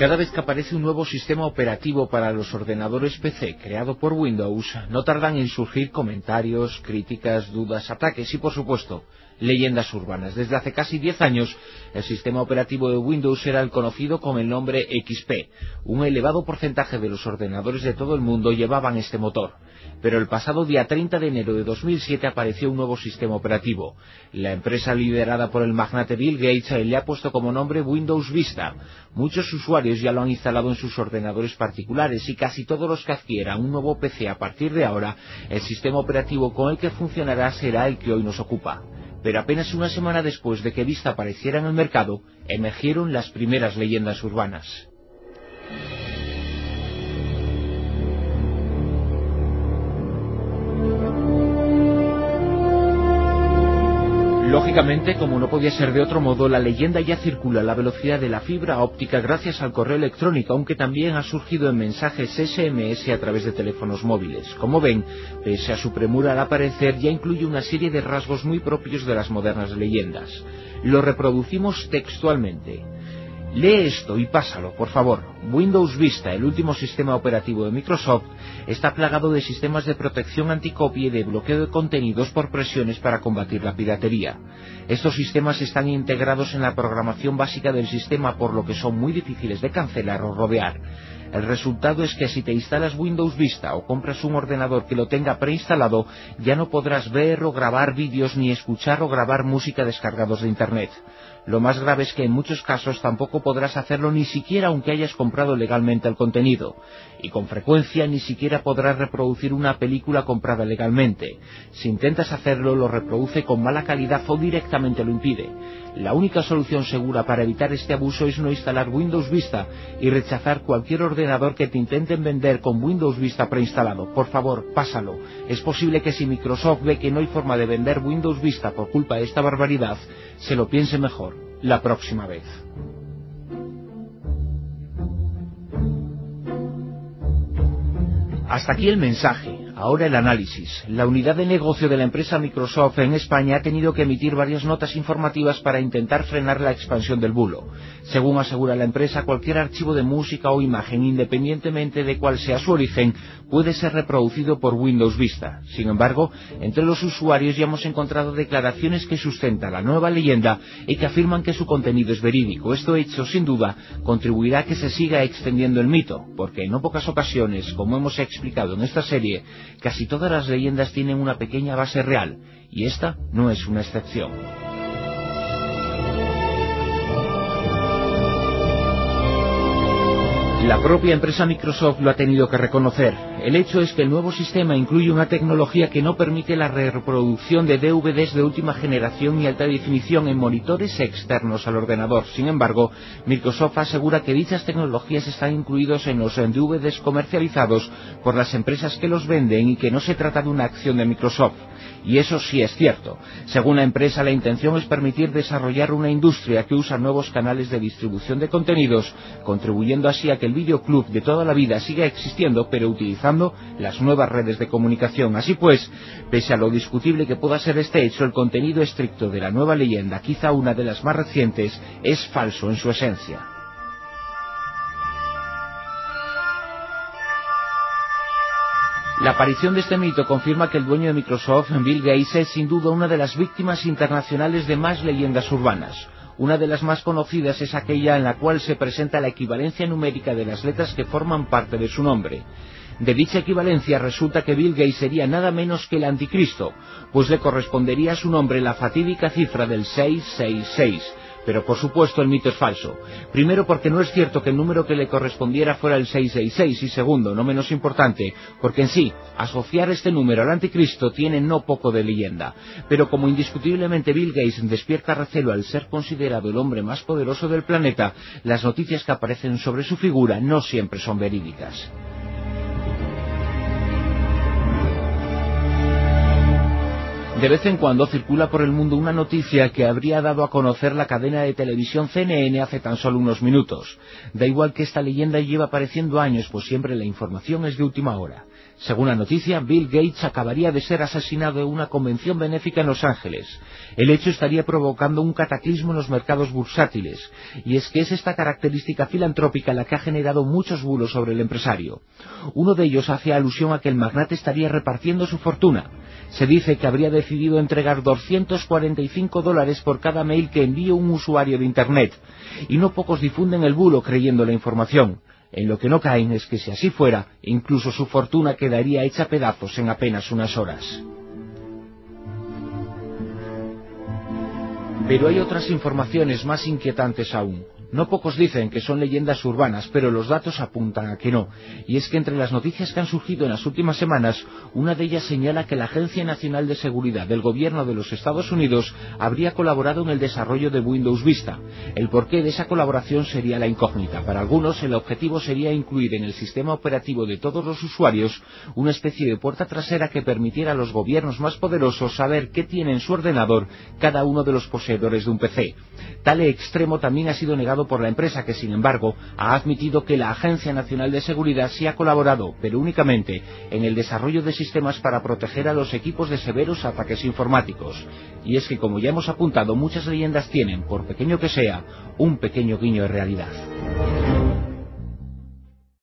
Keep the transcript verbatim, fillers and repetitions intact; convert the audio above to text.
Cada vez que aparece un nuevo sistema operativo para los ordenadores P C creado por Windows, no tardan en surgir comentarios, críticas, dudas, ataques y, por supuesto, leyendas urbanas. Desde hace casi diez años, el sistema operativo de Windows era el conocido con el nombre X P. Un elevado porcentaje de los ordenadores de todo el mundo llevaban este motor. Pero el pasado día treinta de enero de dos mil siete apareció un nuevo sistema operativo. La empresa liderada por el magnate Bill Gates le ha puesto como nombre Windows Vista. Muchos usuarios ya lo han instalado en sus ordenadores particulares y casi todos los que adquieran un nuevo P C a partir de ahora, el sistema operativo con el que funcionará será el que hoy nos ocupa. Pero apenas una semana después de que Vista apareciera en el mercado, emergieron las primeras leyendas urbanas. Lógicamente, como no podía ser de otro modo, la leyenda ya circula a la velocidad de la fibra óptica gracias al correo electrónico, aunque también ha surgido en mensajes S M S a través de teléfonos móviles. Como ven, pese a su premura al aparecer, ya incluye una serie de rasgos muy propios de las modernas leyendas. Lo reproducimos textualmente. Lee esto y pásalo, por favor. Windows Vista, el último sistema operativo de Microsoft, está plagado de sistemas de protección anticopia y de bloqueo de contenidos por presiones para combatir la piratería. Estos sistemas están integrados en la programación básica del sistema, por lo que son muy difíciles de cancelar o rodear. El resultado es que si te instalas Windows Vista o compras un ordenador que lo tenga preinstalado, ya no podrás ver o grabar vídeos ni escuchar o grabar música descargados de Internet. Lo más grave es que en muchos casos tampoco podrás hacerlo ni siquiera aunque hayas comprado legalmente el contenido. Y con frecuencia ni siquiera podrás reproducir una película comprada legalmente. Si intentas hacerlo, lo reproduce con mala calidad o directamente lo impide. La única solución segura para evitar este abuso es no instalar Windows Vista y rechazar cualquier ordenador que te intenten vender con Windows Vista preinstalado. Por favor, pásalo. Es posible que si Microsoft ve que no hay forma de vender Windows Vista por culpa de esta barbaridad, se lo piense mejor la próxima vez. Hasta aquí el mensaje. Ahora el análisis. La unidad de negocio de la empresa Microsoft en España ha tenido que emitir varias notas informativas para intentar frenar la expansión del bulo. Según asegura la empresa, cualquier archivo de música o imagen, independientemente de cuál sea su origen, puede ser reproducido por Windows Vista. Sin embargo, entre los usuarios ya hemos encontrado declaraciones que sustentan la nueva leyenda y que afirman que su contenido es verídico. Esto hecho, sin duda, contribuirá a que se siga extendiendo el mito, porque en no pocas ocasiones, como hemos explicado en esta serie, casi todas las leyendas tienen una pequeña base real, y esta no es una excepción. La propia empresa Microsoft lo ha tenido que reconocer. El hecho es que el nuevo sistema incluye una tecnología que no permite la reproducción de D V Ds de última generación y alta definición en monitores externos al ordenador. Sin embargo, Microsoft asegura que dichas tecnologías están incluidos en los D V Ds comercializados por las empresas que los venden y que no se trata de una acción de Microsoft. Y eso sí es cierto. Según la empresa, la intención es permitir desarrollar una industria que usa nuevos canales de distribución de contenidos, contribuyendo así a que el videoclub de toda la vida siga existiendo, pero utilizando las nuevas redes de comunicación. Así pues, pese a lo discutible que pueda ser este hecho, el contenido estricto de la nueva leyenda, quizá una de las más recientes, es falso en su esencia. La aparición de este mito confirma que el dueño de Microsoft, Bill Gates, es sin duda una de las víctimas internacionales de más leyendas urbanas. Una de las más conocidas es aquella en la cual se presenta la equivalencia numérica de las letras que forman parte de su nombre. De dicha equivalencia resulta que Bill Gates sería nada menos que el anticristo, pues le correspondería a su nombre la fatídica cifra del seiscientos sesenta y seis. Pero por supuesto el mito es falso. Primero, porque no es cierto que el número que le correspondiera fuera el seiscientos sesenta y seis, y segundo, no menos importante, porque en sí, asociar este número al anticristo tiene no poco de leyenda. Pero como indiscutiblemente Bill Gates despierta recelo al ser considerado el hombre más poderoso del planeta, las noticias que aparecen sobre su figura no siempre son verídicas. De vez en cuando circula por el mundo una noticia que habría dado a conocer la cadena de televisión C N N hace tan solo unos minutos. Da igual que esta leyenda lleva apareciendo años, pues siempre la información es de última hora. Según la noticia, Bill Gates acabaría de ser asesinado en una convención benéfica en Los Ángeles. El hecho estaría provocando un cataclismo en los mercados bursátiles, y es que es esta característica filantrópica la que ha generado muchos bulos sobre el empresario. Uno de ellos hace alusión a que el magnate estaría repartiendo su fortuna. Se dice que habría decidido entregar doscientos cuarenta y cinco dólares por cada mail que envíe un usuario de Internet, y no pocos difunden el bulo creyendo la información. En lo que no caen es que si así fuera, incluso su fortuna quedaría hecha pedazos en apenas unas horas. Pero hay otras informaciones más inquietantes aún. No pocos dicen que son leyendas urbanas, pero los datos apuntan a que no. Y es que entre las noticias que han surgido en las últimas semanas, una de ellas señala que la Agencia Nacional de Seguridad del Gobierno de los Estados Unidos habría colaborado en el desarrollo de Windows Vista. El porqué de esa colaboración sería la incógnita. Para algunos, el objetivo sería incluir en el sistema operativo de todos los usuarios una especie de puerta trasera que permitiera a los gobiernos más poderosos saber qué tiene en su ordenador cada uno de los poseedores de un P C. Tal extremo también ha sido negado por la empresa, que sin embargo ha admitido que la Agencia Nacional de Seguridad sí ha colaborado, pero únicamente en el desarrollo de sistemas para proteger a los equipos de severos ataques informáticos. Y es que, como ya hemos apuntado, muchas leyendas tienen, por pequeño que sea, un pequeño guiño de realidad.